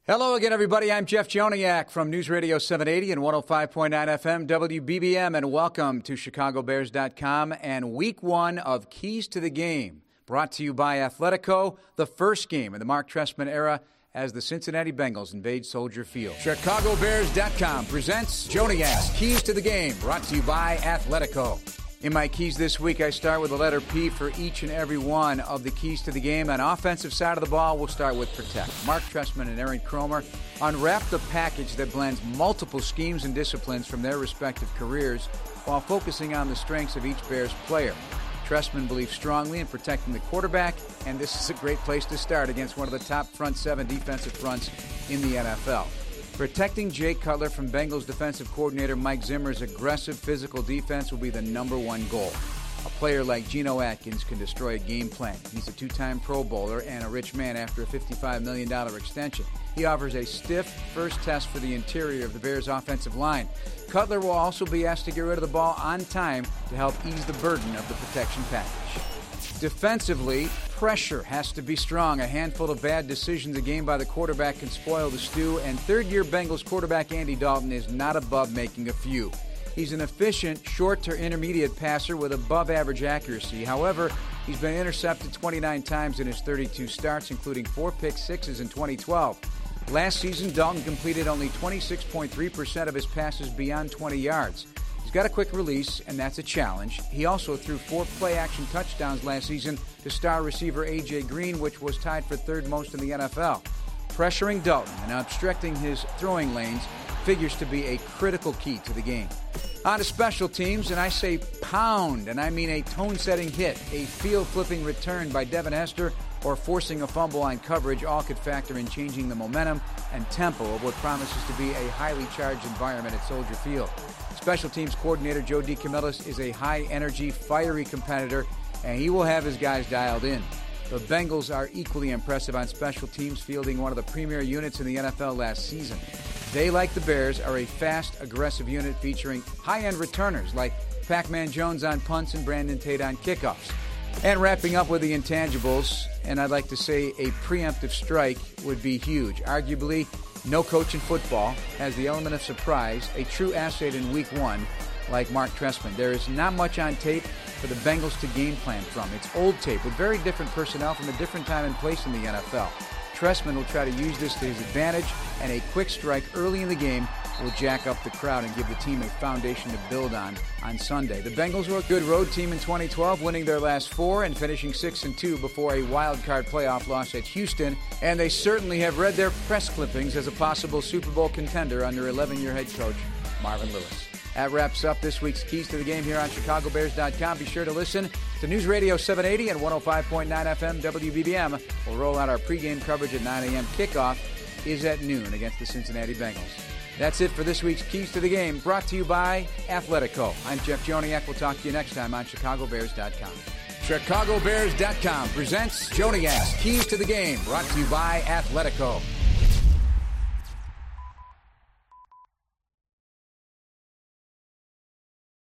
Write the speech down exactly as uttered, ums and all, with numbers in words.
Hello again, everybody. I'm Jeff Joniak from News Radio seven eighty and one oh five point nine F M W B B M, and welcome to Chicago Bears dot com and week one of Keys to the Game, brought to you by Athletico, the first game in the Mark Trestman era as the Cincinnati Bengals invade Soldier Field. Chicago Bears dot com presents Joniak's Keys to the Game, brought to you by Athletico. In my keys this week, I start with the letter P for each and every one of the keys to the game. On offensive side of the ball, we'll start with protect. Mark Trestman and Aaron Kromer unwrapped a package that blends multiple schemes and disciplines from their respective careers while focusing on the strengths of each Bears player. Trestman believes strongly in protecting the quarterback, and this is a great place to start against one of the top front seven defensive fronts in the N F L. Protecting Jay Cutler from Bengals defensive coordinator Mike Zimmer's aggressive physical defense will be the number one goal. A player like Geno Atkins can destroy a game plan. He's a two-time Pro Bowler and a rich man after a fifty-five million dollars extension. He offers a stiff first test for the interior of the Bears' offensive line. Cutler will also be asked to get rid of the ball on time to help ease the burden of the protection package. Defensively, pressure has to be strong. A handful of bad decisions a game by the quarterback can spoil the stew, and third-year Bengals quarterback Andy Dalton is not above making a few. He's an efficient, short to intermediate passer with above-average accuracy. However, he's been intercepted twenty-nine times in his thirty-two starts, including four pick sixes in twenty twelve. Last season, Dalton completed only twenty-six point three percent of his passes beyond twenty yards. He's got a quick release, and that's a challenge. He also threw four play-action touchdowns last season to star receiver A J Green, which was tied for third most in the N F L. Pressuring Dalton and obstructing his throwing lanes figures to be a critical key to the game. On to special teams, and I say pound, and I mean a tone-setting hit, a field-flipping return by Devin Hester, or forcing a fumble on coverage, all could factor in changing the momentum and tempo of what promises to be a highly charged environment at Soldier Field. Special teams coordinator Joe DeCamillis is a high-energy, fiery competitor, and he will have his guys dialed in. The Bengals are equally impressive on special teams, fielding one of the premier units in the N F L last season. They, like the Bears, are a fast, aggressive unit featuring high-end returners like Pac-Man Jones on punts and Brandon Tate on kickoffs. And wrapping up with the intangibles, and I'd like to say a preemptive strike would be huge. Arguably, no coach in football has the element of surprise, a true asset in week one, like Mark Trestman. There is not much on tape for the Bengals to game plan from. It's old tape with very different personnel from a different time and place in the N F L. Trestman will try to use this to his advantage, and a quick strike early in the game will jack up the crowd and give the team a foundation to build on on Sunday. The Bengals were a good road team in twenty twelve, winning their last four and finishing six and two before a wild card playoff loss at Houston, and they certainly have read their press clippings as a possible Super Bowl contender under eleven-year head coach Marvin Lewis. That wraps up this week's Keys to the Game here on Chicago Bears dot com. Be sure to listen to News Radio seven eighty and one oh five point nine F M W B B M. We'll roll out our pregame coverage at nine a.m. Kickoff is at noon against the Cincinnati Bengals. That's it for this week's Keys to the Game, brought to you by Athletico. I'm Jeff Joniak. We'll talk to you next time on Chicago Bears dot com. Chicago Bears dot com presents Joniak's Keys to the Game, brought to you by Athletico.